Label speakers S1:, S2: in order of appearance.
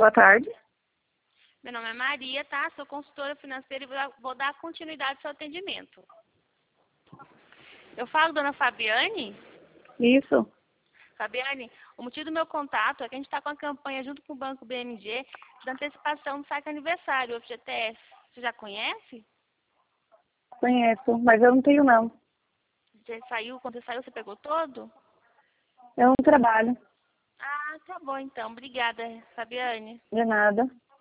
S1: Boa tarde.
S2: Meu nome é Maria, tá? Sou consultora financeira e vou dar continuidade ao seu atendimento. Eu falo, dona Fabiane?
S1: Isso.
S2: Fabiane, o motivo do meu contato é que a gente está com a campanha junto com o Banco BMG da antecipação do saque aniversário, o FGTS. Você já conhece?
S1: Conheço, mas eu não tenho não.
S2: Quando você saiu, você pegou todo?
S1: Eu não trabalho.
S2: Ah, tá bom então. Obrigada, Fabiane.
S1: De nada.